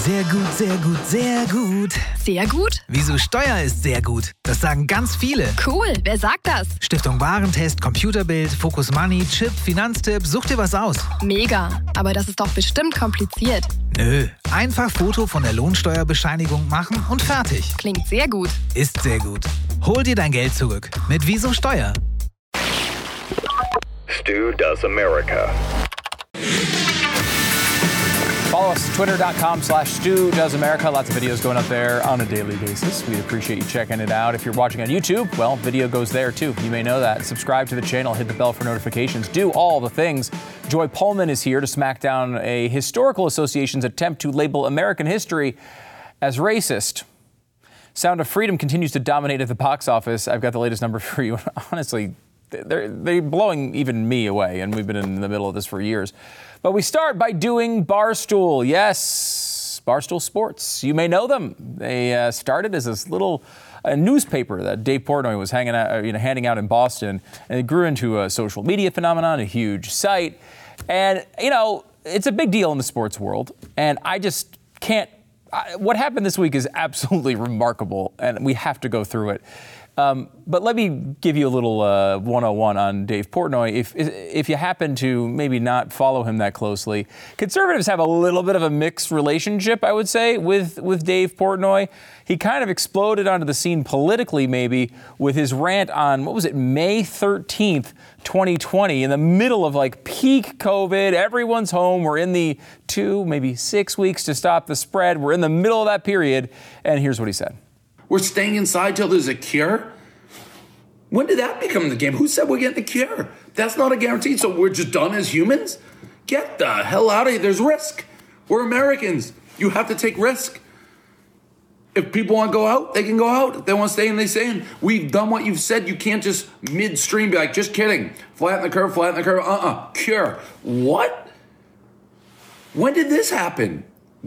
Sehr gut, sehr gut, sehr gut. Sehr gut? Wieso Steuer ist sehr gut? Das sagen ganz viele. Cool, wer sagt das? Stiftung Warentest, Computerbild, Focus Money, Chip, Finanztipp, such dir was aus. Mega, aber das ist doch bestimmt kompliziert. Nö, einfach Foto von der Lohnsteuerbescheinigung machen und fertig. Klingt sehr gut. Ist sehr gut. Hol dir dein Geld zurück mit Wieso Steuer. Stu Does America. Follow us at twitter.com/Stu Does America. Lots of videos going up there on a daily basis. We'd appreciate you checking it out. If you're watching on YouTube, well, video goes there too. You may know that. Subscribe to the channel, hit the bell for notifications, do all the things. Joy Pullman is here to smack down a historical association's attempt to label American history as racist. Sound of Freedom continues to dominate at the box office. I've got the latest number for you. Honestly, they're blowing even me away, and we've been in the middle of this for years. But we start by doing Barstool. Yes, Barstool Sports. You may know them. They started as this little newspaper that Dave Portnoy was handing out in Boston, and it grew into a social media phenomenon, a huge site. And, it's a big deal in the sports world, and I just can't. What happened this week is absolutely remarkable, and we have to go through it. But let me give you a little 101 on Dave Portnoy. If you happen to maybe not follow him that closely, conservatives have a little bit of a mixed relationship, I would say, with Dave Portnoy. He kind of exploded onto the scene politically, maybe, with his rant on, May 13th, 2020, in the middle of peak COVID. Everyone's home. We're in the 2, maybe 6 weeks to stop the spread. We're in the middle of that period. And here's what he said. We're staying inside till there's a cure? When did that become the game? Who said we're getting the cure? That's not a guarantee, so we're just done as humans? Get the hell out of here. There's risk. We're Americans. You have to take risk. If people want to go out, they can go out. If they want to stay in, they stay in. We've done what you've said. You can't just midstream be like, just kidding. Flatten the curve, cure. What? When did this happen?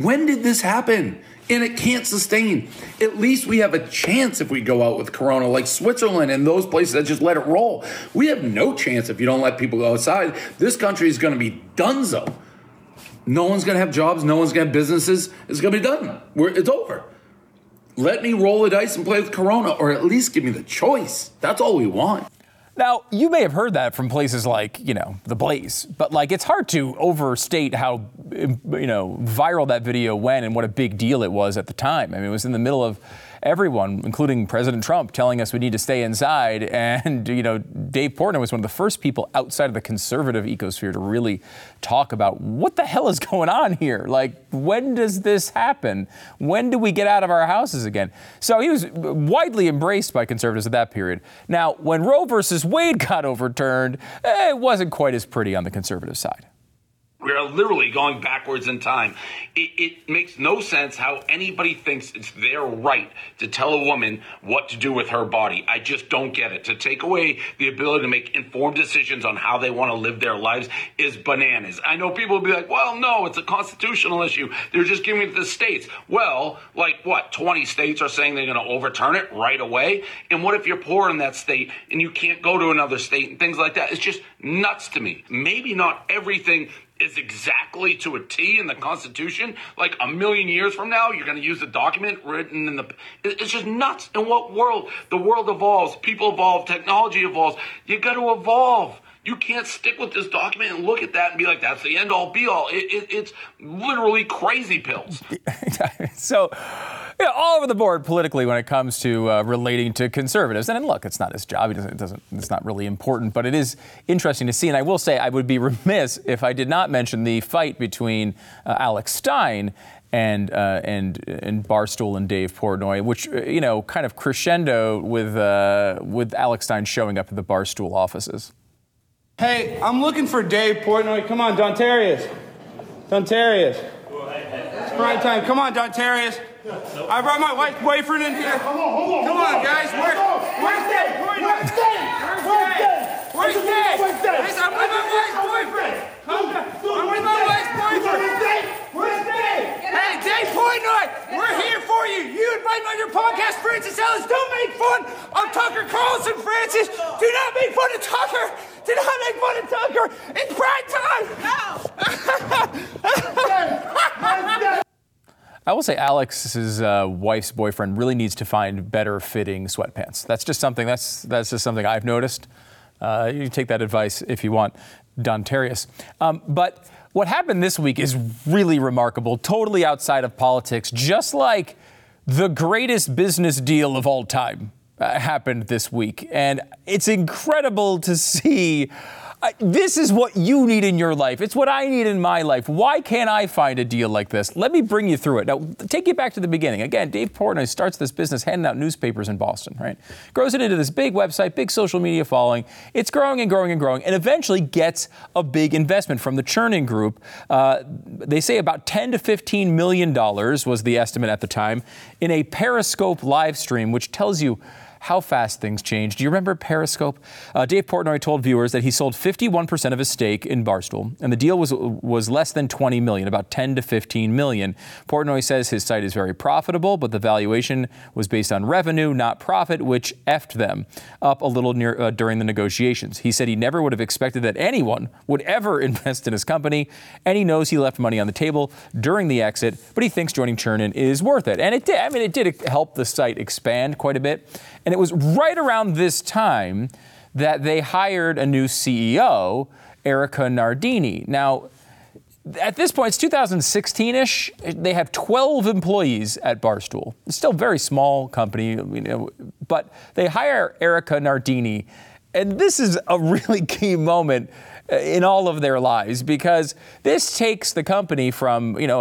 And it can't sustain. At least we have a chance if we go out with Corona, like Switzerland and those places that just let it roll. We have no chance if you don't let people go outside. This country is going to be donezo. No one's going to have jobs. No one's going to have businesses. It's going to be done. It's over. Let me roll the dice and play with Corona, or at least give me the choice. That's all we want. Now, you may have heard that from places like, The Blaze, but it's hard to overstate how, viral that video went and what a big deal it was at the time. I mean, it was in the middle of everyone, including President Trump, telling us we need to stay inside. And, Dave Portnoy was one of the first people outside of the conservative ecosphere to really talk about what the hell is going on here? When does this happen? When do we get out of our houses again? So he was widely embraced by conservatives at that period. Now, when Roe versus Wade got overturned, it wasn't quite as pretty on the conservative side. We are literally going backwards in time. It makes no sense how anybody thinks it's their right to tell a woman what to do with her body. I just don't get it. To take away the ability to make informed decisions on how they want to live their lives is bananas. I know people will be like, well, no, it's a constitutional issue. They're just giving it to the states. Well, 20 states are saying they're going to overturn it right away? And what if you're poor in that state and you can't go to another state and things like that? It's just nuts to me. Maybe not everything is exactly to a T in the Constitution. A million years from now, you're going to use the document written in the... It's just nuts. In what world? The world evolves. People evolve. Technology evolves. You got to evolve. You can't stick with this document and look at that and be like, that's the end-all, be-all. It's literally crazy pills. So, all over the board politically when it comes to relating to conservatives. And look, it's not his job. It's not really important, but it is interesting to see. And I will say I would be remiss if I did not mention the fight between Alex Stein and Barstool and Dave Portnoy, which, kind of crescendo with Alex Stein showing up at the Barstool offices. Hey, I'm looking for Dave Portnoy. Come on, Dontarius. It's prime time. Come on, Dontarius. I brought my wife's boyfriend in here. Come on, guys. Where's Dave Portnoy? Where's Dave? I'm with my wife's boyfriend. I'm with my wife's boyfriend. Where's Dave? Hey, Dave Portnoy, we're here for you. You invite me on your podcast, Francis Ellis. Don't make fun of Tucker Carlson, Francis. Do not make fun of Tucker. Do not make fun of Tucker. It's prime time. No. I will say Alex's wife's boyfriend really needs to find better fitting sweatpants. That's just something I've noticed. You can take that advice if you want, Don Terrius. But what happened this week is really remarkable, totally outside of politics, just like the greatest business deal of all time happened this week. And it's incredible to see. This is what you need in your life. It's what I need in my life. Why can't I find a deal like this? Let me bring you through it. Now, take you back to the beginning. Again, Dave Portnoy starts this business handing out newspapers in Boston, right? Grows it into this big website, big social media following. It's growing and growing and growing, and eventually gets a big investment from the Chernin Group. They say about $10 to $15 million was the estimate at the time in a Periscope live stream, which tells you how fast things change. Do you remember Periscope? Dave Portnoy told viewers that he sold 51% of his stake in Barstool, and the deal was less than $20 million, about $10 to $15 million. Portnoy says his site is very profitable, but the valuation was based on revenue, not profit, which effed them up a little during the negotiations. He said he never would have expected that anyone would ever invest in his company, and he knows he left money on the table during the exit, but he thinks joining Chernin is worth it. And it did. I mean, it did help the site expand quite a bit. And it was right around this time that they hired a new CEO, Erika Nardini. Now, at this point, it's 2016-ish. They have 12 employees at Barstool. It's still a very small company, but they hire Erika Nardini. And this is a really key moment in all of their lives, because this takes the company from, a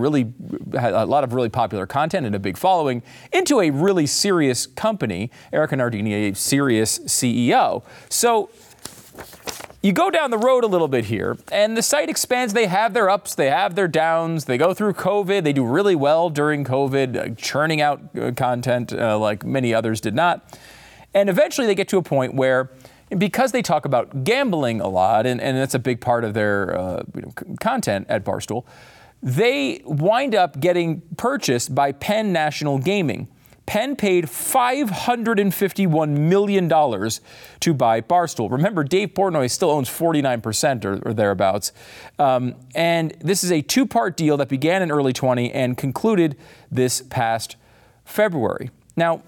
lot of really popular content and a big following into a really serious company. Erika Nardini, a serious CEO. So you go down the road a little bit here, and the site expands. They have their ups, they have their downs. They go through COVID. They do really well during COVID, churning out content like many others did not. And eventually they get to a point where, because they talk about gambling a lot, and that's a big part of their content at Barstool, they wind up getting purchased by Penn National Gaming. Penn paid $551 million to buy Barstool. Remember, Dave Portnoy still owns 49% or thereabouts. And this is a two-part deal that began in early 20 and concluded this past February. Now,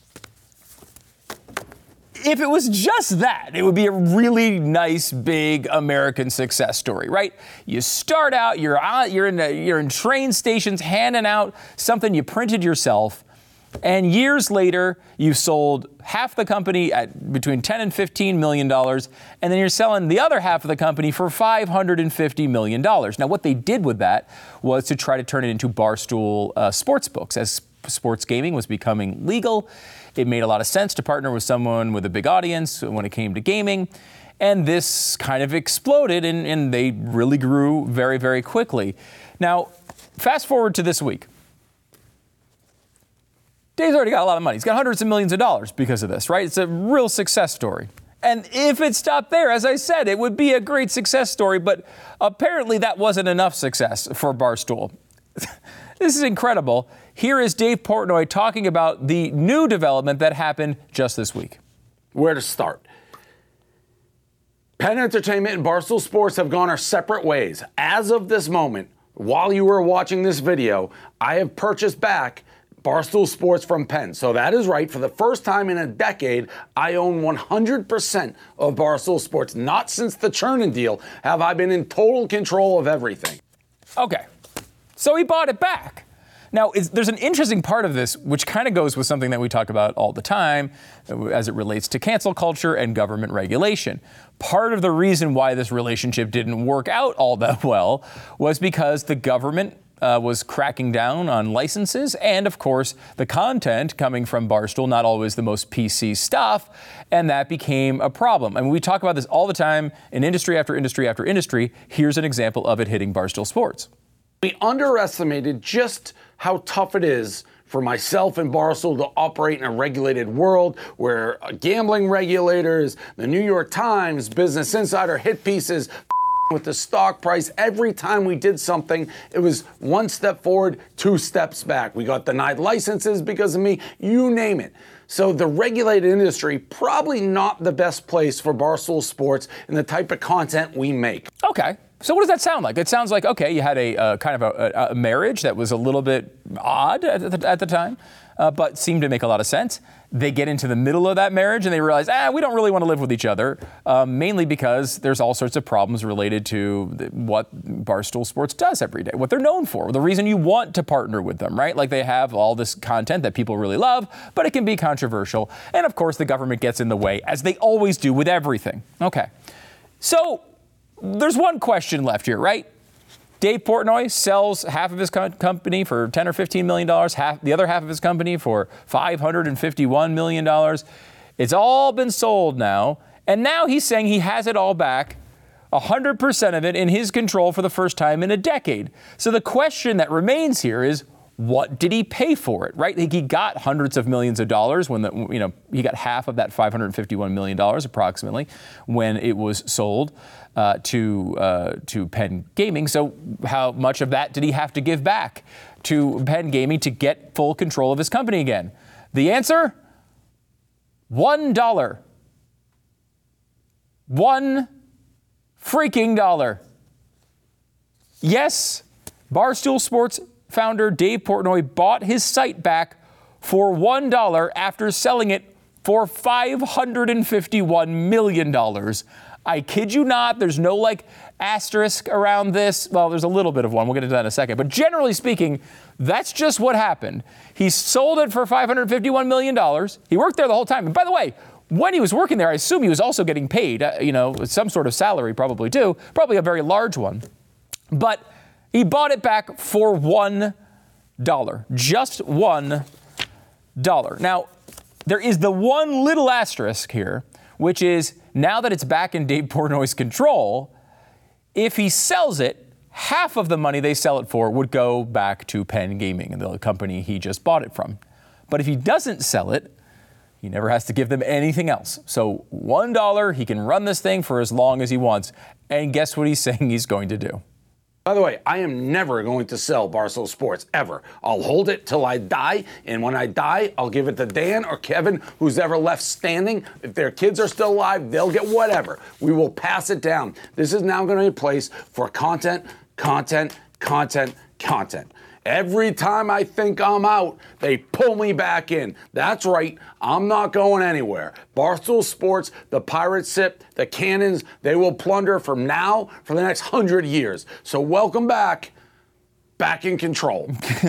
if it was just that, it would be a really nice, big American success story, right? You start out, you're in train stations handing out something you printed yourself, and years later, you've sold half the company at between $10 and $15 million, and then you're selling the other half of the company for $550 million. Now, what they did with that was to try to turn it into Barstool sportsbooks. As sports gaming was becoming legal, it made a lot of sense to partner with someone with a big audience when it came to gaming. And this kind of exploded, and they really grew very, very quickly. Now, fast forward to this week. Dave's already got a lot of money. He's got hundreds of millions of dollars because of this, right? It's a real success story. And if it stopped there, as I said, it would be a great success story, but apparently that wasn't enough success for Barstool. This is incredible. Here is Dave Portnoy talking about the new development that happened just this week. Where to start? Penn Entertainment and Barstool Sports have gone our separate ways. As of this moment, while you were watching this video, I have purchased back Barstool Sports from Penn. So that is right. For the first time in a decade, I own 100% of Barstool Sports. Not since the Chernin deal have I been in total control of everything. Okay. So he bought it back. Now, there's an interesting part of this, which kind of goes with something that we talk about all the time as it relates to cancel culture and government regulation. Part of the reason why this relationship didn't work out all that well was because the government was cracking down on licenses, and of course the content coming from Barstool, not always the most PC stuff, and that became a problem. I mean, we talk about this all the time in industry after industry after industry. Here's an example of it hitting Barstool Sports. We underestimated just how tough it is for myself and Barstool to operate in a regulated world where gambling regulators, the New York Times, Business Insider hit pieces with the stock price. Every time we did something, it was one step forward, two steps back. We got denied licenses because of me, you name it. So the regulated industry, probably not the best place for Barstool Sports and the type of content we make. Okay. So what does that sound like? It sounds like, okay, you had a kind of a marriage that was a little bit odd at the time, but seemed to make a lot of sense. They get into the middle of that marriage and they realize, we don't really want to live with each other, mainly because there's all sorts of problems related to what Barstool Sports does every day, what they're known for, the reason you want to partner with them, right? Like they have all this content that people really love, but it can be controversial. And of course, the government gets in the way, as they always do with everything. Okay, so there's one question left here, right? Dave Portnoy sells half of his company for $10 or $15 million, the other half of his company for $551 million. It's all been sold now. And now he's saying he has it all back, 100% of it in his control for the first time in a decade. So the question that remains here is, what did he pay for it, right? He got hundreds of millions of dollars when he got half of that $551 million approximately when it was sold to Penn Gaming. So how much of that did he have to give back to Penn Gaming to get full control of his company again? The answer? $1. $1 freaking dollar. Yes, Barstool Sports founder Dave Portnoy bought his site back for $1 after selling it for $551 million. I kid you not, there's no asterisk around this. Well, there's a little bit of one. We'll get into that in a second. But generally speaking, that's just what happened. He sold it for $551 million. He worked there the whole time. And by the way, when he was working there, I assume he was also getting paid, some sort of salary probably too, probably a very large one. But he bought it back for $1. Just $1. Now, there is the one little asterisk here, which is now that it's back in Dave Portnoy's control, if he sells it, half of the money they sell it for would go back to Penn Gaming, the company he just bought it from. But if he doesn't sell it, he never has to give them anything else. So $1, he can run this thing for as long as he wants. And guess what he's saying he's going to do? By the way, I am never going to sell Barstool Sports, ever. I'll hold it till I die, and when I die, I'll give it to Dan or Kevin, who's ever left standing. If their kids are still alive, they'll get whatever. We will pass it down. This is now going to be a place for content. Every time I think I'm out, they pull me back in. That's right, I'm not going anywhere. Barstool Sports, the pirate ship, the cannons, they will plunder from now for the next 100 years. So welcome back in control.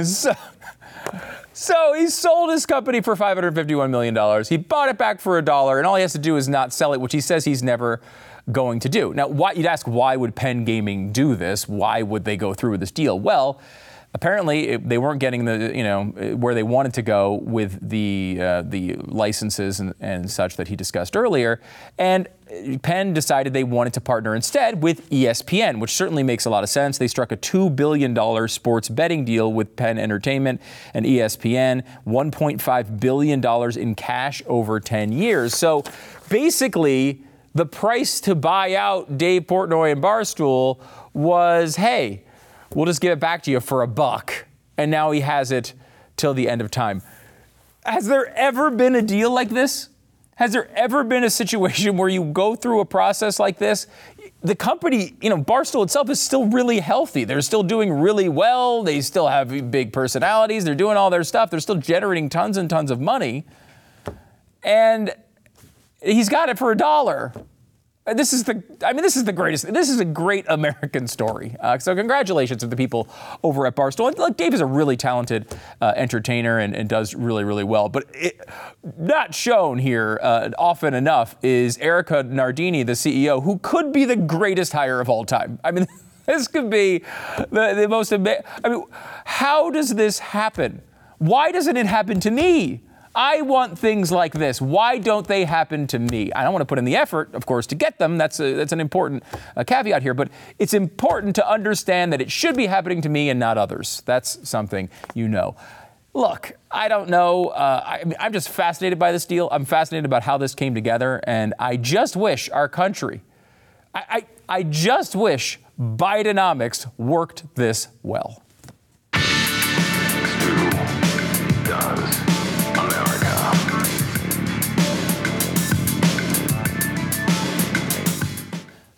So he sold his company for $551 million. He bought it back for $1, and all he has to do is not sell it, which he says he's never going to do. Now, you'd ask, why would Penn Gaming do this? Why would they go through with this deal? Well, apparently they weren't getting where they wanted to go with the licenses and such that he discussed earlier, and Penn decided they wanted to partner instead with ESPN, which certainly makes a lot of sense. They struck a $2 billion sports betting deal with Penn Entertainment and ESPN, $1.5 billion in cash over 10 years. So basically, the price to buy out Dave Portnoy and Barstool was, hey, we'll just give it back to you for $1. And now he has it till the end of time. Has there ever been a deal like this? Has there ever been a situation where you go through a process like this? The company, Barstool itself is still really healthy. They're still doing really well. They still have big personalities. They're doing all their stuff. They're still generating tons and tons of money. And he's got it for $1. This is the greatest. This is a great American story. So congratulations to the people over at Barstool. And look, Dave is a really talented entertainer and does really, really well. But not shown here often enough is Erika Nardini, the CEO, who could be the greatest hire of all time. I mean, this could be the most amazing. I mean, how does this happen? Why doesn't it happen to me? I want things like this. Why don't they happen to me? I don't want to put in the effort, of course, to get them. That's an important caveat here. But it's important to understand that it should be happening to me and not others. That's something you know. Look, I don't know. I'm just fascinated by this deal. I'm fascinated about how this came together. And I just wish our country, I just wish Bidenomics worked this well.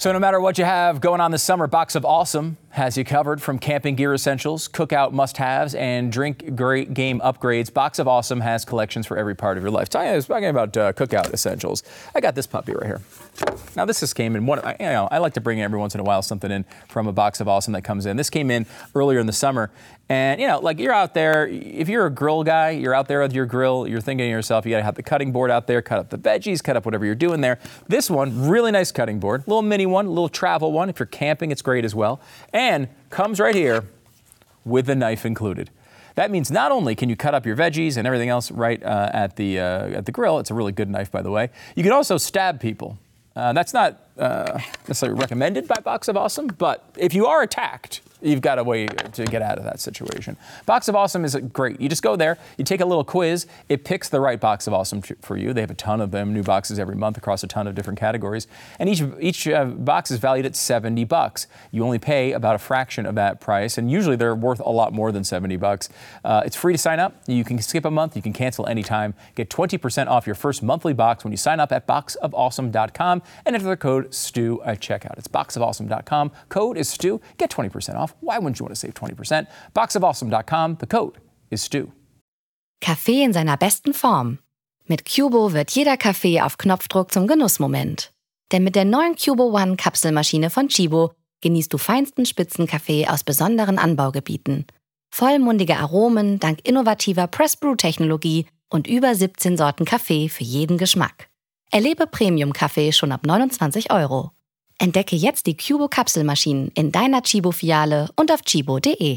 So no matter what you have going on this summer, Box of Awesome has you covered. From camping gear essentials, cookout must-haves, and drink great game upgrades. Box of Awesome has collections for every part of your life. I was talking about cookout essentials. I got this puppy right here. Now this just came in one. I like to bring every once in a while something in from a Box of Awesome that comes in. This came in earlier in the summer, and like you're out there. If you're a grill guy, you're out there with your grill. You're thinking to yourself, you got to have the cutting board out there, cut up the veggies, cut up whatever you're doing there. This one, really nice cutting board, little mini one, little travel one. If you're camping, it's great as well. And comes right here with the knife included. That means not only can you cut up your veggies and everything else right at the grill, it's a really good knife, by the way. You can also stab people. That's not necessarily recommended by Box of Awesome, but if you are attacked, you've got a way to get out of that situation. Box of Awesome is great. You just go there, you take a little quiz, it picks the right Box of Awesome for you. They have a ton of them, new boxes every month across a ton of different categories. And each box is valued at $70. You only pay about a fraction of that price, and usually they're worth a lot more than $70. It's free to sign up. You can skip a month, you can cancel anytime. Get 20% off your first monthly box when you sign up at boxofawesome.com and enter the code STU at checkout. It's boxofawesome.com. Code is STU. Get 20% off. Why wouldn't you want to save 20%? Boxofawesome.com. The code is STU. Kaffee in seiner besten Form. Mit Cubo wird jeder Kaffee auf Knopfdruck zum Genussmoment. Denn mit der neuen Cubo One Kapselmaschine von Chibo genießt du feinsten Spitzenkaffee aus besonderen Anbaugebieten. Vollmundige Aromen dank innovativer Press-Brew-Technologie und über 17 Sorten Kaffee für jeden Geschmack. Erlebe Premium-Kaffee schon ab 29 €. Entdecke jetzt die Cubo Kapselmaschinen in deiner Chibo-Filiale und auf chibo.de. I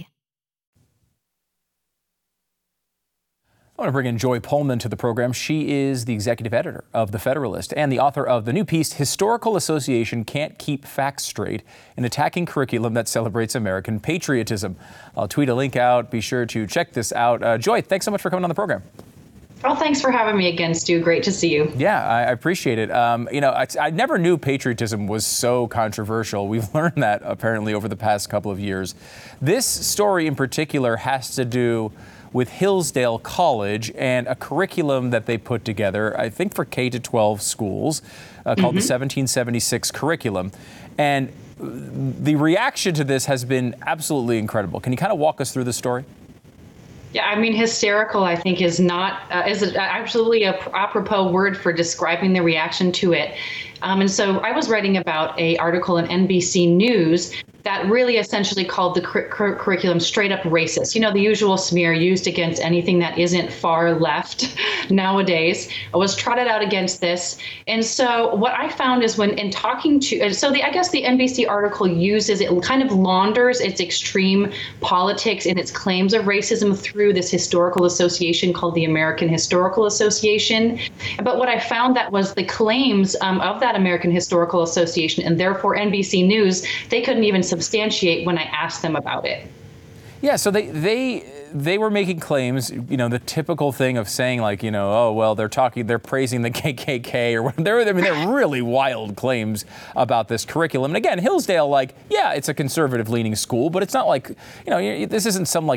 want to bring in Joy Pullman to the program. She is the executive editor of The Federalist and the author of the new piece, Historical Association Can't Keep Facts Straight, an attacking curriculum that celebrates American patriotism. I'll tweet a link out. Be sure to check this out. Joy, thanks so much for coming on the program. Oh, thanks for having me again, Stu. Great to see you. Yeah, I appreciate it. I never knew patriotism was so controversial. We've learned that apparently over the past couple of years. This story in particular has to do with Hillsdale College and a curriculum that they put together, I think for K-12 schools, called the 1776 curriculum. And the reaction to this has been absolutely incredible. Can you kind of walk us through the story? Yeah, I mean, hysterical, I think, is absolutely a apropos word for describing the reaction to it. And so I was writing about an article in NBC News that really essentially called the curriculum straight up racist. You know, the usual smear used against anything that isn't far left nowadays was trotted out against this. And so what I found is when in talking to, I guess the NBC article uses, it kind of launders its extreme politics and its claims of racism through this historical association called the American Historical Association. But what I found that was the claims of that American Historical Association, and therefore NBC News, they couldn't even substantiate when I asked them about it. Yeah, so they were making claims, the typical thing of saying like, oh, well, they're praising the KKK or whatever. They're really wild claims about this curriculum. And again, Hillsdale, it's a conservative leaning school, but it's not like, this isn't some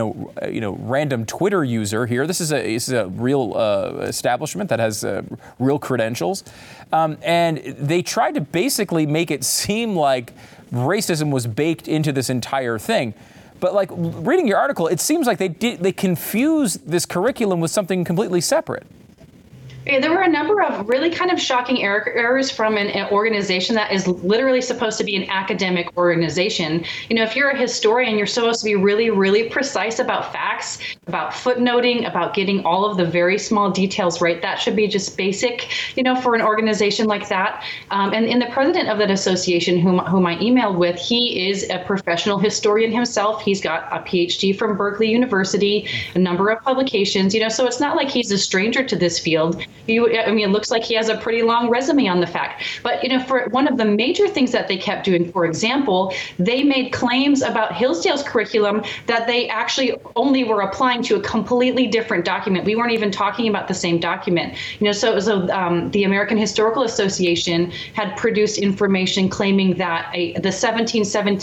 random Twitter user here. This is a real establishment that has real credentials. And they tried to basically make it seem like racism was baked into this entire thing. But reading your article, it seems like they confused this curriculum with something completely separate. Yeah, there were a number of really kind of shocking errors from an organization that is literally supposed to be an academic organization. If you're a historian, you're supposed to be really, really precise about facts, about footnoting, about getting all of the very small details right. That should be just basic, for an organization like that. And the president of that association, whom I emailed with, he is a professional historian himself. He's got a PhD from Berkeley University, a number of publications, so it's not like he's a stranger to this field. It looks like he has a pretty long resume on the fact. But, for one of the major things that they kept doing, for example, they made claims about Hillsdale's curriculum that they actually only were applying to a completely different document. We weren't even talking about the same document. So the American Historical Association had produced information claiming that the 1776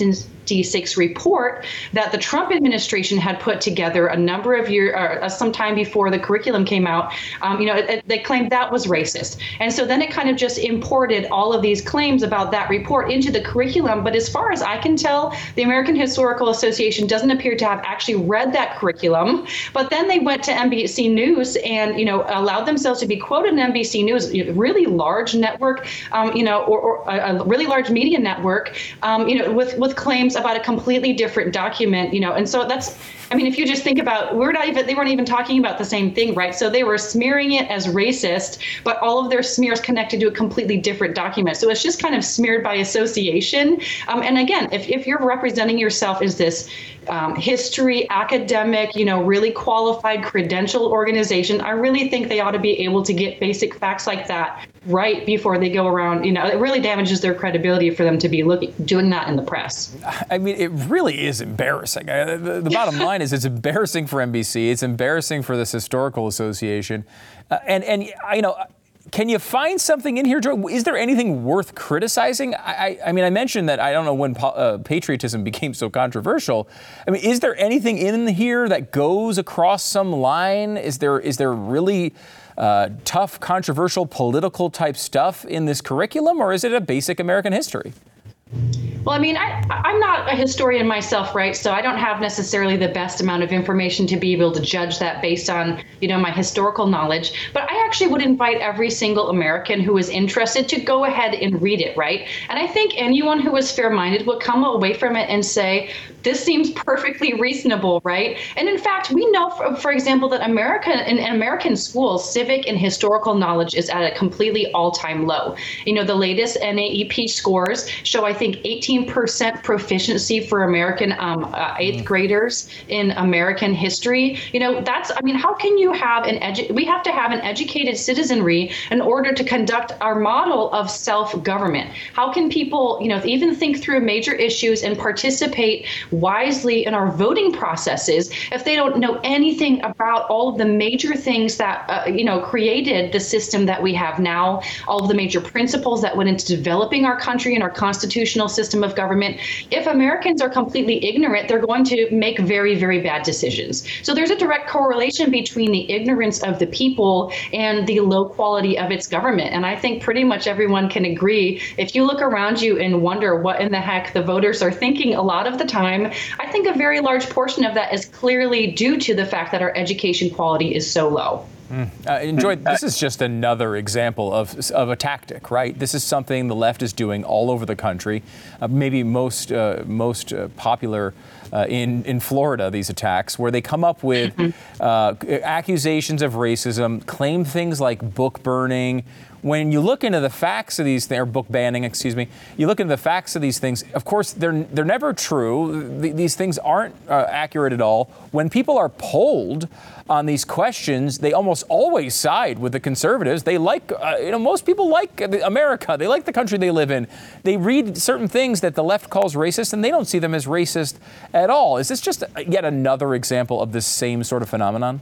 D6 report that the Trump administration had put together a number of years, sometime before the curriculum came out. They claimed that was racist. And so then it kind of just imported all of these claims about that report into the curriculum. But as far as I can tell, the American Historical Association doesn't appear to have actually read that curriculum. But then they went to NBC News and, allowed themselves to be quoted in NBC News, a really large network, or a really large media network, with claims about a completely different document, and so that's, if you just think about, they weren't even talking about the same thing, right? So they were smearing it as racist, but all of their smears connected to a completely different document. So it's just kind of smeared by association. And again, if you're representing yourself as this history academic, really qualified credentialed organization, I really think they ought to be able to get basic facts like that right before they go around. It really damages their credibility for them to be doing that in the press. It really is embarrassing. The bottom line is it's embarrassing for NBC. It's embarrassing for this historical association. Can you find something in here, Joe? Is there anything worth criticizing? I mentioned that I don't know when patriotism became so controversial. Is there anything in here that goes across some line? Is there really tough, controversial, political type stuff in this curriculum, or is it a basic American history? Well, I'm not a historian myself, right? So I don't have necessarily the best amount of information to be able to judge that based on, my historical knowledge. But I actually would invite every single American who is interested to go ahead and read it, right? And I think anyone who is fair-minded will come away from it and say, this seems perfectly reasonable, right? And in fact, we know, for example, that in American schools, civic and historical knowledge is at a completely all-time low. The latest NAEP scores show, I think, 18% proficiency for American eighth graders in American history. How can you have we have to have an educated citizenry in order to conduct our model of self-government. How can people, even think through major issues and participate wisely in our voting processes if they don't know anything about all of the major things that, created the system that we have now, all of the major principles that went into developing our country and our constitutional system of government? If Americans are completely ignorant, they're going to make very, very bad decisions. So there's a direct correlation between the ignorance of the people and the low quality of its government. And I think pretty much everyone can agree. If you look around you and wonder what in the heck the voters are thinking a lot of the time, I think a very large portion of that is clearly due to the fact that our education quality is so low. This is just another example of a tactic, right? This is something the left is doing all over the country. Maybe most popular in Florida, these attacks, where they come up with accusations of racism, claim things like book burning. When you look into the facts of these things, or book banning, you look into the facts of these things, of course, they're never true. These things aren't accurate at all. When people are polled on these questions, they almost always side with the conservatives. They like, most people like America. They like the country they live in. They read certain things that the left calls racist, and they don't see them as racist at all. Is this just yet another example of this same sort of phenomenon?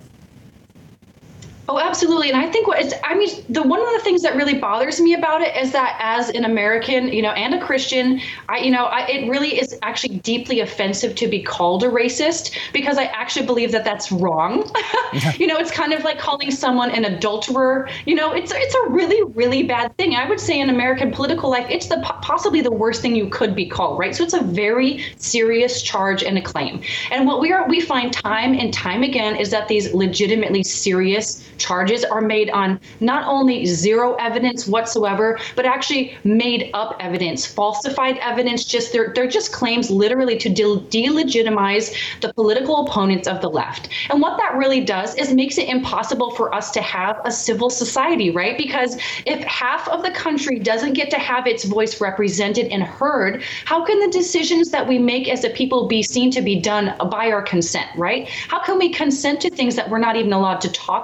Oh, absolutely. And I think one of the things that really bothers me about it is that as an American, and a Christian, it really is actually deeply offensive to be called a racist, because I actually believe that that's wrong. It's kind of like calling someone an adulterer. It's a really, really bad thing. I would say in American political life, it's possibly the worst thing you could be called, right? So it's a very serious charge and a claim. And what we find time and time again is that these legitimately serious charges are made on not only zero evidence whatsoever, but actually made up evidence, falsified evidence. They're just claims literally to delegitimize the political opponents of the left. And what that really does is makes it impossible for us to have a civil society, right? Because if half of the country doesn't get to have its voice represented and heard, how can the decisions that we make as a people be seen to be done by our consent, right? How can we consent to things that we're not even allowed to talk about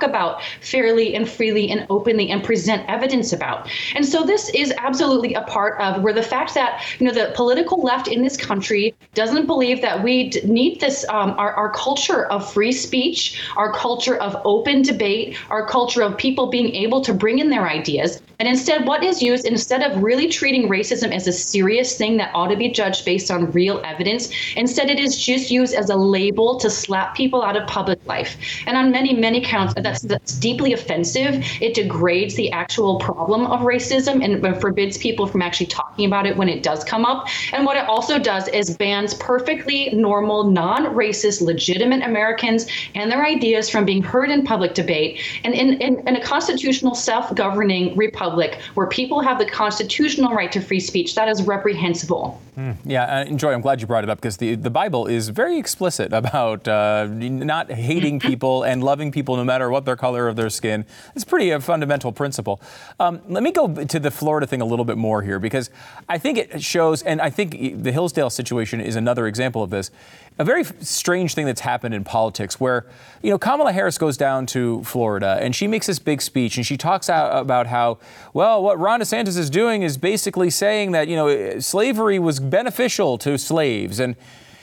fairly and freely and openly and present evidence about. And so this is absolutely a part of where the fact that, the political left in this country doesn't believe that we need this, our culture of free speech, our culture of open debate, our culture of people being able to bring in their ideas. And instead, what is used, instead of really treating racism as a serious thing that ought to be judged based on real evidence, instead it is just used as a label to slap people out of public life. And on many, many counts, that's deeply offensive. It degrades the actual problem of racism and forbids people from actually talking about it when it does come up. And what it also does is bans perfectly normal, non-racist, legitimate Americans and their ideas from being heard in public debate. And in a constitutional self-governing republic where people have the constitutional right to free speech, that is reprehensible. Yeah, and Joy, I'm glad you brought it up because the Bible is very explicit about not hating people and loving people no matter what their color of their skin. It's pretty a fundamental principle. Let me go to the Florida thing a little bit more here because I think it shows, and I think the Hillsdale situation is another example of this, a very strange thing that's happened in politics where, Kamala Harris goes down to Florida and she makes this big speech and she talks about how, well, what Ron DeSantis is doing is basically saying that, slavery was beneficial to slaves. And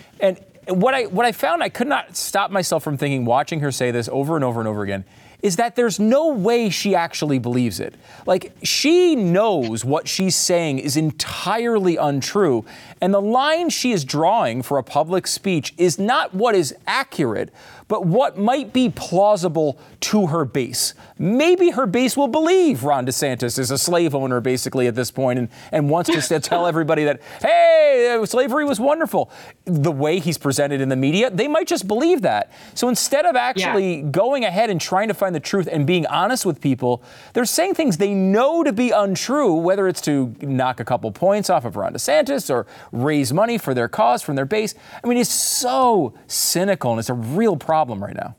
what I found, I could not stop myself from thinking, watching her say this over and over and over again, is that there's no way she actually believes it. Like, she knows what she's saying is entirely untrue. And the line she is drawing for a public speech is not what is accurate, but what might be plausible to her base. Maybe her base will believe Ron DeSantis is a slave owner, basically, at this point, and wants to tell everybody that, hey, slavery was wonderful. The way he's presented in the media, they might just believe that. So instead of actually going ahead and trying to find the truth and being honest with people, they're saying things they know to be untrue, whether it's to knock a couple points off of Ron DeSantis or raise money for their cause from their base. I mean, it's so cynical, and it's a real problem right now.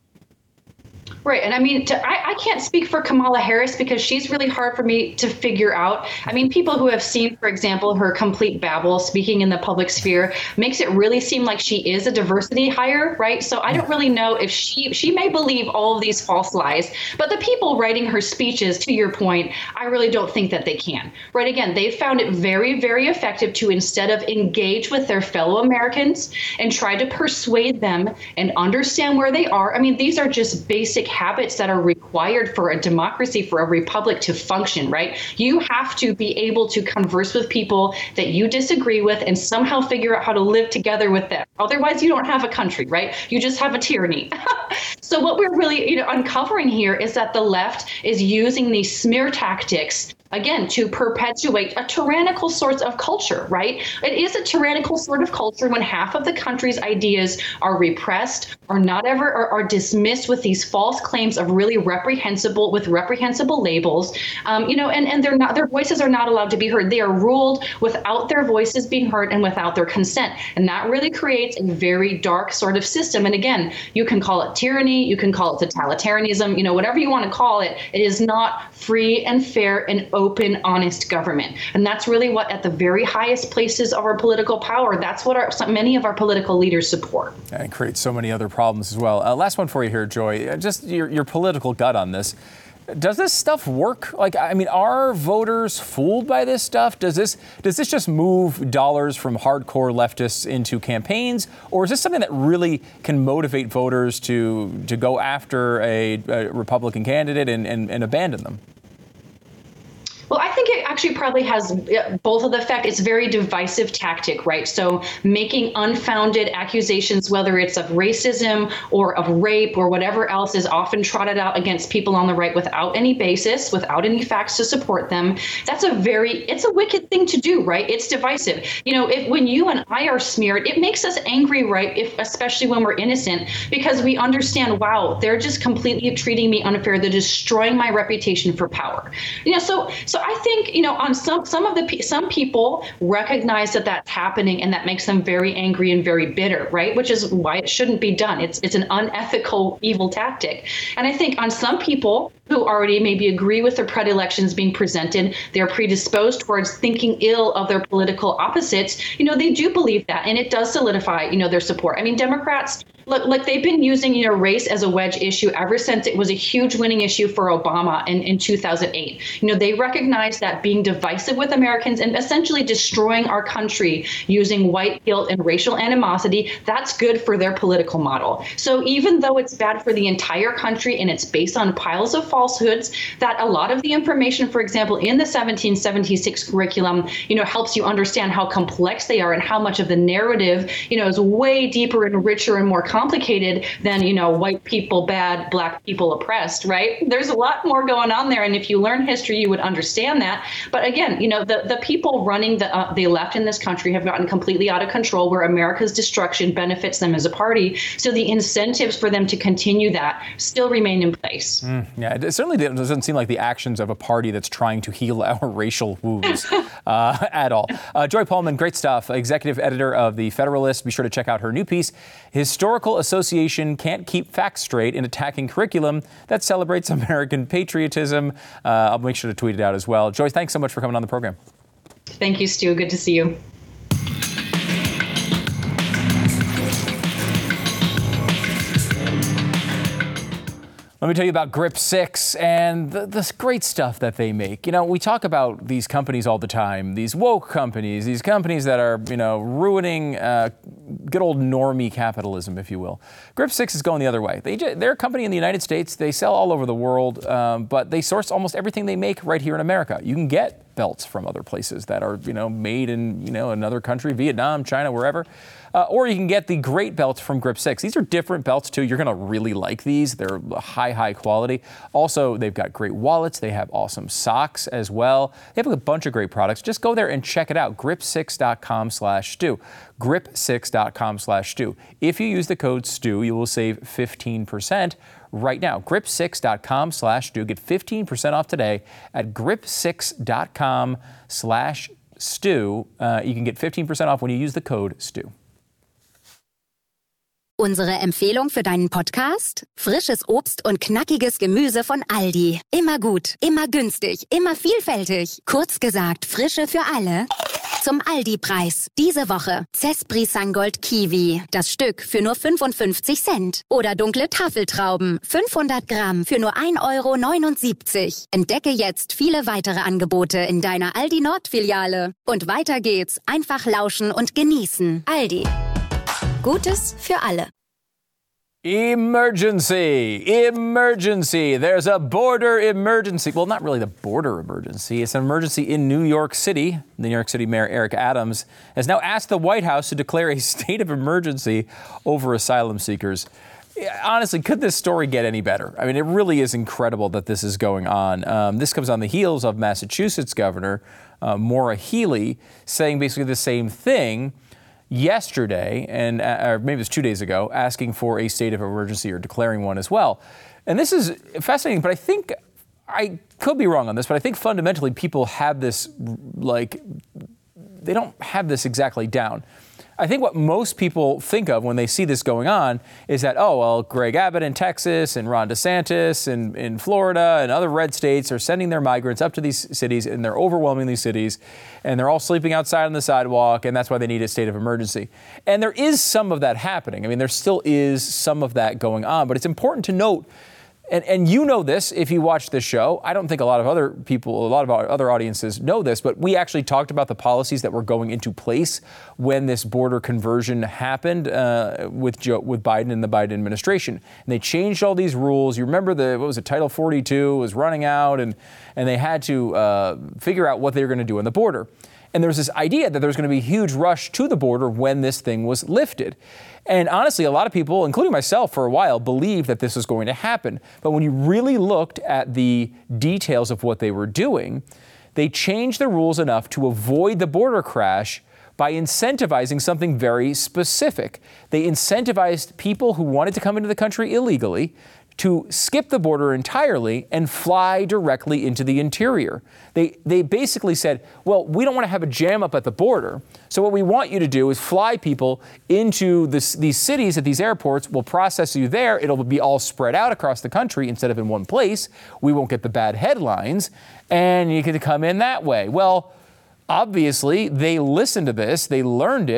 Right. And I mean, I can't speak for Kamala Harris because she's really hard for me to figure out. I mean, people who have seen, for example, her complete babble speaking in the public sphere makes it really seem like she is a diversity hire. Right. So I don't really know if she may believe all of these false lies. But the people writing her speeches, to your point, I really don't think that they can. Right. Again, they found it very, very effective to, instead of engage with their fellow Americans and try to persuade them and understand where they are. I mean, these are just basic habits that are required for a democracy, for a republic to function, right? You have to be able to converse with people that you disagree with and somehow figure out how to live together with them. Otherwise, you don't have a country, right? You just have a tyranny. So what we're really uncovering here is that the left is using these smear tactics again, to perpetuate a tyrannical sort of culture, right? It is a tyrannical sort of culture when half of the country's ideas are repressed or not ever are dismissed with these false claims of really reprehensible labels, and their voices are not allowed to be heard. They are ruled without their voices being heard and without their consent. And that really creates a very dark sort of system. And again, you can call it tyranny, you can call it totalitarianism, whatever you want to call it. It is not free and fair and open, honest government. And that's really what, at the very highest places of our political power, that's what many of our political leaders support. And it creates so many other problems as well. Last one for you here, Joy. Just your political gut on this. Does this stuff work? Are voters fooled by this stuff? Does this just move dollars from hardcore leftists into campaigns? Or is this something that really can motivate voters to go after a Republican candidate and abandon them? Well, I think it actually probably has both of the effect. It's a very divisive tactic, right? So making unfounded accusations, whether it's of racism or of rape or whatever else, is often trotted out against people on the right without any basis, without any facts to support them. It's a wicked thing to do, right? It's divisive. When you and I are smeared, it makes us angry, right? Especially when we're innocent, because we understand, wow, they're just completely treating me unfair. They're destroying my reputation for power. So I think, on some people recognize that that's happening, and that makes them very angry and very bitter, right? Which is why it shouldn't be done. It's an unethical, evil tactic. And I think on some people who already maybe agree with their predilections being presented, they're predisposed towards thinking ill of their political opposites. They do believe that, and it does solidify, their support. I mean, Democrats Look, they've been using, race as a wedge issue ever since it was a huge winning issue for Obama in 2008. They recognize that being divisive with Americans and essentially destroying our country using white guilt and racial animosity, that's good for their political model. So even though it's bad for the entire country and it's based on piles of falsehoods, that a lot of the information, for example, in the 1776 curriculum, helps you understand how complex they are and how much of the narrative, is way deeper and richer and more complicated than, white people bad, black people oppressed, right? There's a lot more going on there. And if you learn history, you would understand that. But again, the people running the left in this country have gotten completely out of control, where America's destruction benefits them as a party. So the incentives for them to continue that still remain in place. Yeah, it certainly doesn't seem like the actions of a party that's trying to heal our racial wounds at all. Joy Pullmann, great stuff. Executive editor of The Federalist. Be sure to check out her new piece, Historical Association Can't Keep Facts Straight in Attacking Curriculum That Celebrates American Patriotism. I'll make sure to tweet it out as well. Joy, thanks so much for coming on the program. Thank you, Stu. Good to see you. Let me tell you about Grip 6 and the great stuff that they make. We talk about these companies all the time, these woke companies, these companies that are, ruining good old normie capitalism, if you will. Grip 6 is going the other way. They're a company in the United States. They sell all over the world, but they source almost everything they make right here in America. You can get belts from other places that are, made in, another country, Vietnam, China, wherever. Or you can get the great belts from Grip 6. These are different belts, too. You're going to really like these. They're high quality. Also, they've got great wallets. They have awesome socks as well. They have a bunch of great products. Just go there and check it out. Grip6.com/Stu. Grip6.com/Stu. If you use the code STU, you will save 15% right now. Grip6.com/Stu. Get 15% off today at Grip6.com/Stu. You can get 15% off when you use the code STU. Unsere Empfehlung für deinen Podcast? Frisches Obst und knackiges Gemüse von Aldi. Immer gut, immer günstig, immer vielfältig. Kurz gesagt, Frische für alle. Zum Aldi-Preis. Diese Woche Cespri Sangold Kiwi. Das Stück für nur 55 Cent. Oder dunkle Tafeltrauben. 500 Gramm für nur 1,79 €. Entdecke jetzt viele weitere Angebote in deiner Aldi Nord-Filiale. Und weiter geht's. Einfach lauschen und genießen. Aldi. Gutes für alle. Emergency! There's a border emergency. Well, not really the border emergency. It's an emergency in New York City. The New York City Mayor Eric Adams has now asked the White House to declare a state of emergency over asylum seekers. Honestly, could this story get any better? I mean, it really is incredible that this is going on. This comes on the heels of Massachusetts Governor Maura Healey saying basically the same thing yesterday, or maybe it was 2 days ago, asking for a state of emergency or declaring one as well. And this is fascinating, but I think, I could be wrong on this, but I think fundamentally people have this, they don't have this exactly down. I think what most people think of when they see this going on is that, Greg Abbott in Texas and Ron DeSantis in Florida and other red states are sending their migrants up to these cities, and they're overwhelming these cities, and they're all sleeping outside on the sidewalk, and that's why they need a state of emergency. And there is some of that happening. I mean, there still is some of that going on, but it's important to note, and you know this if you watch this show. I don't think a lot of other people, a lot of our other audiences know this, but we actually talked about the policies that were going into place when this border conversion happened with Biden and the Biden administration. And they changed all these rules. You remember Title 42 was running out, and they had to figure out what they were going to do on the border. And there was this idea that there was going to be a huge rush to the border when this thing was lifted. And honestly, a lot of people, including myself for a while, believed that this was going to happen. But when you really looked at the details of what they were doing, they changed the rules enough to avoid the border crash by incentivizing something very specific. They incentivized people who wanted to come into the country illegally to skip the border entirely and fly directly into the interior. They basically said, well, we don't want to have a jam up at the border, so what we want you to do is fly people into these cities at these airports. We'll process you there. It'll be all spread out across the country instead of in one place. We won't get the bad headlines, and you can come in that way. Well, obviously, they listened to this, they learned it,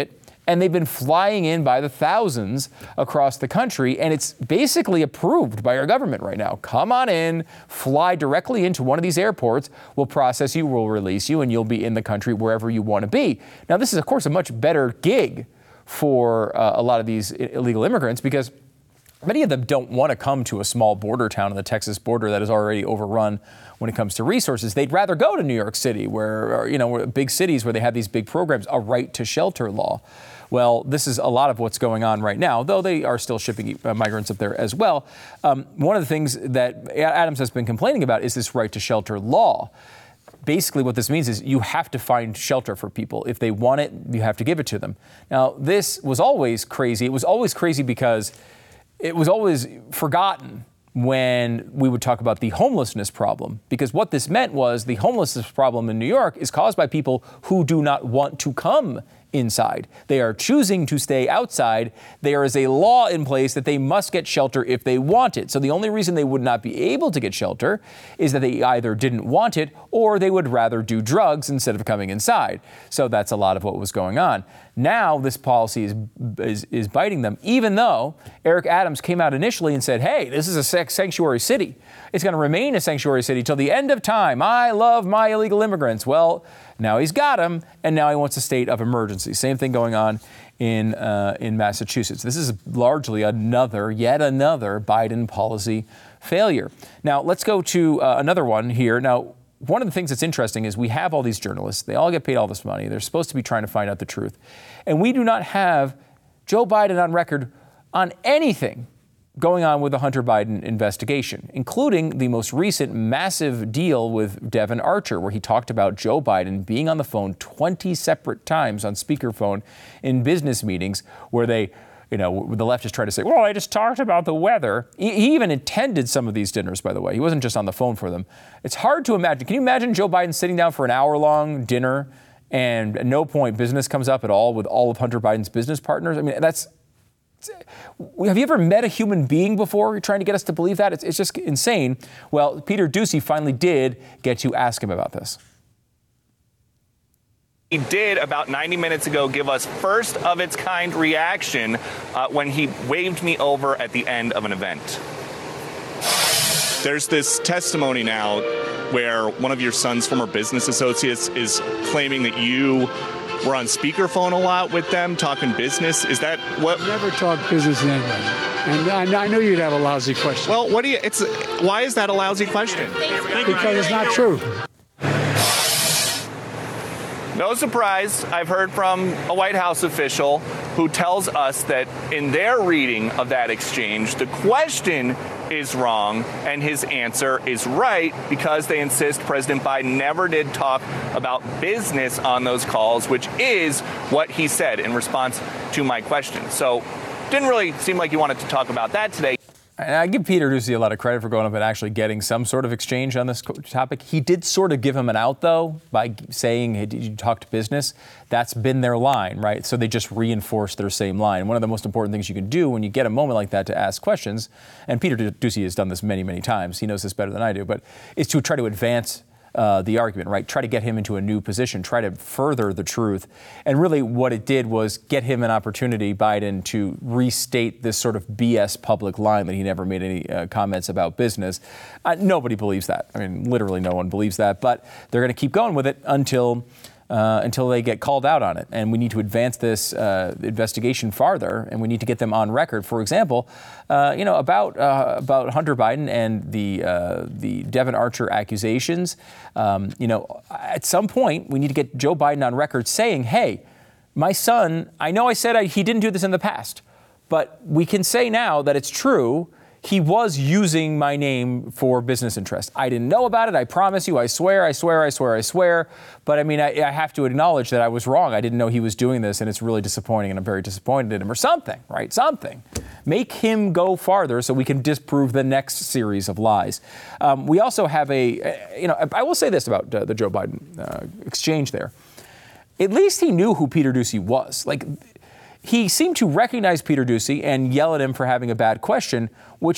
And they've been flying in by the thousands across the country, and it's basically approved by our government right now. Come on in, fly directly into one of these airports, we'll process you, we'll release you, and you'll be in the country wherever you want to be. Now, this is, of course, a much better gig for a lot of these illegal immigrants because many of them don't want to come to a small border town on the Texas border that is already overrun when it comes to resources. They'd rather go to New York City, where big cities where they have these big programs, a right to shelter law. Well, this is a lot of what's going on right now, though they are still shipping migrants up there as well. One of the things that Adams has been complaining about is this right to shelter law. Basically, what this means is you have to find shelter for people. If they want it, you have to give it to them. Now, this was always crazy. It was always crazy because it was always forgotten when we would talk about the homelessness problem, because what this meant was the homelessness problem in New York is caused by people who do not want to come inside. They are choosing to stay outside. There is a law in place that they must get shelter if they want it. So the only reason they would not be able to get shelter is that they either didn't want it or they would rather do drugs instead of coming inside. So that's a lot of what was going on. Now this policy is biting them, even though Eric Adams came out initially and said, hey, this is a sanctuary city. It's going to remain a sanctuary city till the end of time. I love my illegal immigrants. Well, now he's got them, and now he wants a state of emergency. Same thing going on in Massachusetts. This is largely yet another Biden policy failure. Now, let's go to another one here. Now, one of the things that's interesting is we have all these journalists. They all get paid all this money. They're supposed to be trying to find out the truth. And we do not have Joe Biden on record on anything going on with the Hunter Biden investigation, including the most recent massive deal with Devon Archer, where he talked about Joe Biden being on the phone 20 separate times on speakerphone in business meetings where the left is trying to say, well, I just talked about the weather. He even attended some of these dinners, by the way. He wasn't just on the phone for them. It's hard to imagine. Can you imagine Joe Biden sitting down for an hour-long dinner and at no point business comes up at all with all of Hunter Biden's business partners? I mean, have you ever met a human being before? You're trying to get us to believe that? It's just insane. Well, Peter Doocy finally did get to ask him about this. He did about 90 minutes ago give us first of its kind reaction when he waved me over at the end of an event. There's this testimony now where one of your son's former business associates is claiming that you were on speakerphone a lot with them talking business. Is that what? I never talk business to anybody. And I knew you'd have a lousy question. Well, why is that a lousy question? Because it's not true. No surprise, I've heard from a White House official who tells us that in their reading of that exchange, the question is wrong and his answer is right because they insist President Biden never did talk about business on those calls, which is what he said in response to my question. So didn't really seem like he wanted to talk about that today. And I give Peter Doocy a lot of credit for going up and actually getting some sort of exchange on this topic. He did sort of give him an out, though, by saying, hey, did you talk to business? That's been their line, right? So they just reinforced their same line. One of the most important things you can do when you get a moment like that to ask questions, and Peter Doocy has done this many, many times. He knows this better than I do, but is to try to advance the argument, right? Try to get him into a new position, try to further the truth. And really what it did was get him an opportunity, Biden, to restate this sort of BS public line that he never made any comments about business. Nobody believes that. I mean, literally no one believes that, but they're going to keep going with it until they get called out on it. And we need to advance this investigation farther, and we need to get them on record. For example, about Hunter Biden and the Devon Archer accusations. At some point, we need to get Joe Biden on record saying, hey, my son, I know I said he didn't do this in the past, but we can say now that it's true. He was using my name for business interests. I didn't know about it. I promise you. I swear. But I mean, I have to acknowledge that I was wrong. I didn't know he was doing this, and it's really disappointing, and I'm very disappointed in him, or something, right? Something. Make him go farther so we can disprove the next series of lies. We also have I will say this about the Joe Biden exchange there. At least he knew who Peter Doocy was. He seemed to recognize Peter Doocy and yell at him for having a bad question, which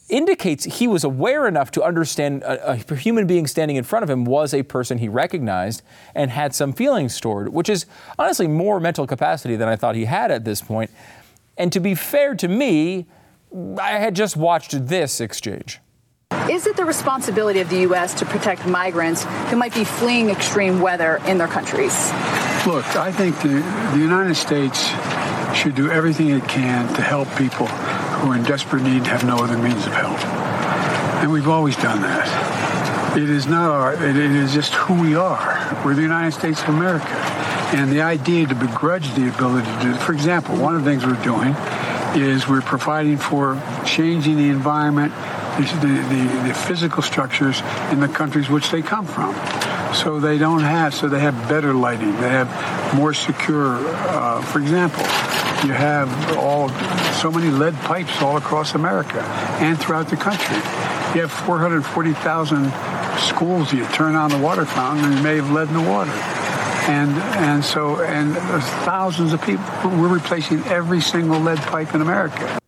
indicates he was aware enough to understand a human being standing in front of him was a person he recognized and had some feelings toward, which is honestly more mental capacity than I thought he had at this point. And to be fair to me, I had just watched this exchange. Is it the responsibility of the U.S. to protect migrants who might be fleeing extreme weather in their countries? Look, I think the United States should do everything it can to help people who are in desperate need and have no other means of help. And we've always done that. It is not it is just who we are. We're the United States of America. And the idea to begrudge the ability to do it, for example, one of the things we're doing is we're providing for changing the environment, the physical structures in the countries which they come from. So they have better lighting, they have more secure, for example, you have so many lead pipes all across America and throughout the country. You have 440,000 schools, you turn on the water fountain and you may have lead in the water. And there's thousands of people. We're replacing every single lead pipe in America.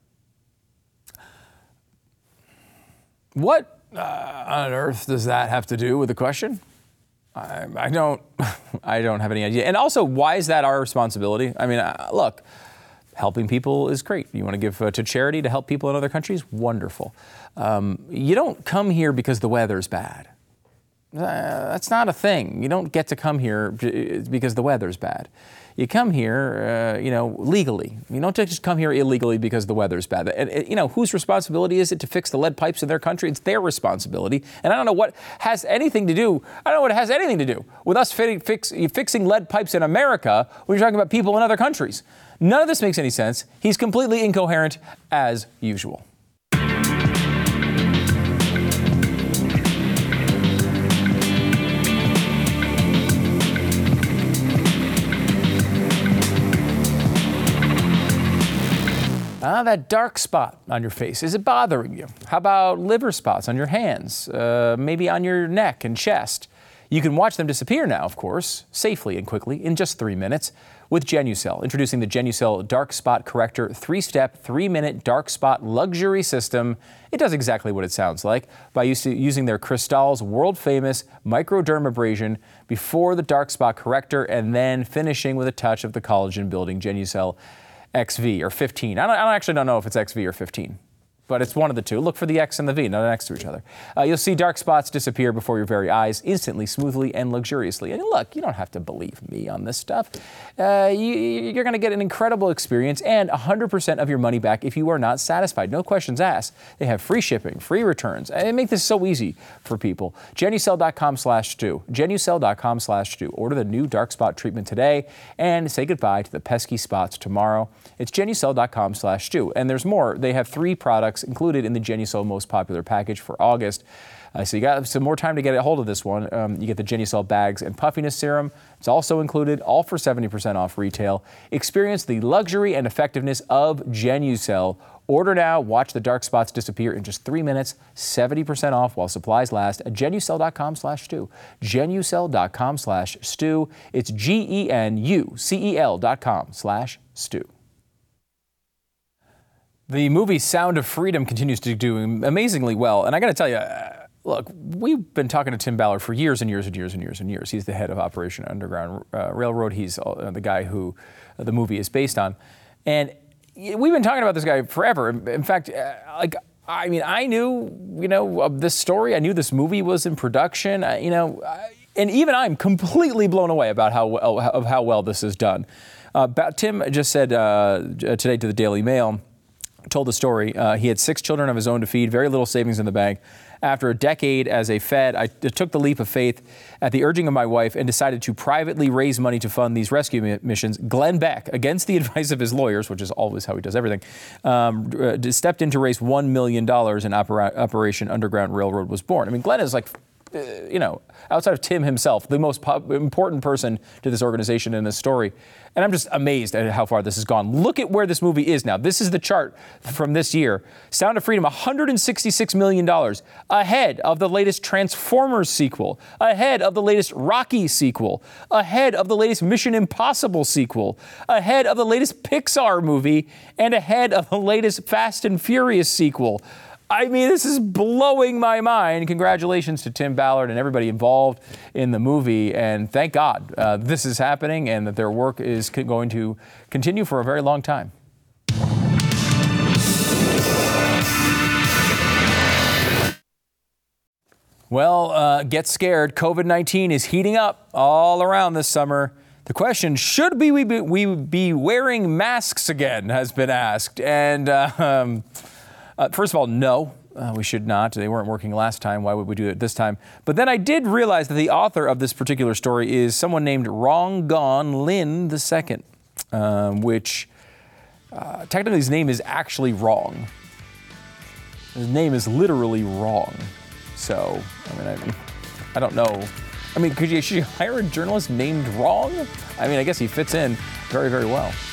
What on earth does that have to do with the question? I don't have any idea. And also, why is that our responsibility? I mean, look, helping people is great. You want to give to charity to help people in other countries? Wonderful. You don't come here because the weather's bad. That's not a thing. You don't get to come here because the weather's bad. You come here, legally. You don't just come here illegally because the weather's bad. And, whose responsibility is it to fix the lead pipes in their country? It's their responsibility. And I don't know what has anything to do. I don't know what it has anything to do with us fixing lead pipes in America when you're talking about people in other countries. None of this makes any sense. He's completely incoherent as usual. That dark spot on your face, is it bothering you? How about liver spots on your hands, maybe on your neck and chest? You can watch them disappear now, of course, safely and quickly in just 3 minutes with Genucel. Introducing the Genucel Dark Spot Corrector 3-step, 3-minute dark spot luxury system. It does exactly what it sounds like by using their Cristal's world-famous microdermabrasion before the dark spot corrector and then finishing with a touch of the collagen-building Genucel XV or 15. I actually don't know if it's XV or 15, but it's one of the two. Look for the X and the V, not next to each other. You'll see dark spots disappear before your very eyes, instantly, smoothly, and luxuriously. And look, you don't have to believe me on this stuff. You're going to get an incredible experience and 100% of your money back if you are not satisfied. No questions asked. They have free shipping, free returns. They make this so easy for people. Genucel.com/Stu. Genucel.com/Stu. Order the new dark spot treatment today and say goodbye to the pesky spots tomorrow. It's Genucel.com/Stu. And there's more. They have 3 products included in the Genucel most popular package for August. So you got some more time to get a hold of this one. You get the Genucel bags and puffiness serum. It's also included, all for 70% off retail. Experience the luxury and effectiveness of Genucel. Order now. Watch the dark spots disappear in just 3 minutes. 70% off while supplies last at Genucel.com/Stu. Genucel.com/Stu. It's GENUCEL.com/Stu. The movie Sound of Freedom continues to do amazingly well. And I got to tell you, look, we've been talking to Tim Ballard for years and years and years and years and years. He's the head of Operation Underground Railroad. He's the guy who the movie is based on. And we've been talking about this guy forever. In fact, I knew, of this story. I knew this movie was in production, and even I'm completely blown away about how well this is done. Tim just said today to the Daily Mail, told the story. He had 6 children of his own to feed, very little savings in the bank. After a decade as a Fed, I took the leap of faith at the urging of my wife and decided to privately raise money to fund these rescue missions. Glenn Beck, against the advice of his lawyers, which is always how he does everything, stepped in to raise $1 million and Operation Underground Railroad was born. I mean, Glenn is like, outside of Tim himself, the most important person to this organization in this story. And I'm just amazed at how far this has gone. Look at where this movie is now. This is the chart from this year. Sound of Freedom, $166 million, ahead of the latest Transformers sequel, ahead of the latest Rocky sequel, ahead of the latest Mission Impossible sequel, ahead of the latest Pixar movie, and ahead of the latest Fast and Furious sequel. I mean, this is blowing my mind. Congratulations to Tim Ballard and everybody involved in the movie. And thank God this is happening and that their work is going to continue for a very long time. Well, get scared. COVID-19 is heating up all around this summer. The question, should we be wearing masks again, has been asked. And first of all, no, we should not. They weren't working last time. Why would we do it this time? But then I did realize that the author of this particular story is someone named Wrong Gone Lin II, which technically his name is actually wrong. His name is literally wrong. So, I don't know. I mean, should you hire a journalist named Wrong? I mean, I guess he fits in very, very well.